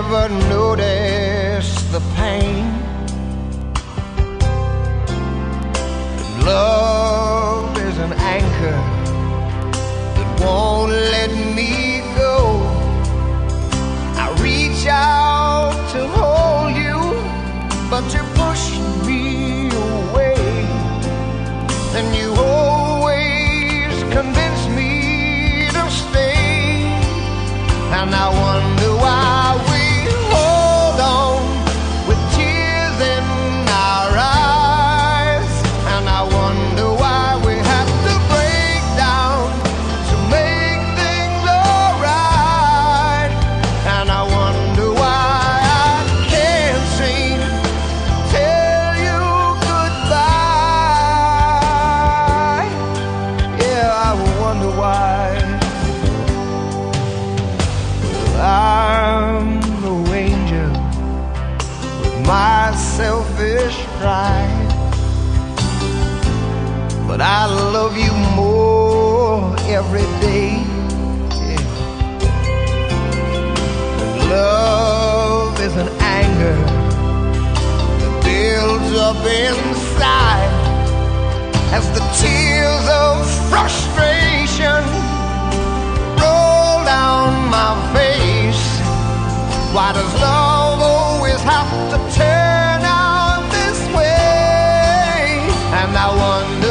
ever noticed the pain? Love is an anchor that won't let me go. I reach out to hold you, but you push me away. And you always convince me to stay. And I wonder why we hold on with tears in our eyes. And I wonder why we have to break down to make things alright. And I wonder why I can't seem to tell you goodbye. Yeah, I wonder why. I'm the angel with my selfish pride, but I love you more every day. Yeah. And love is an anger that builds up inside as the tears of frustration roll down my face. Why does love always have to turn out this way? And I wonder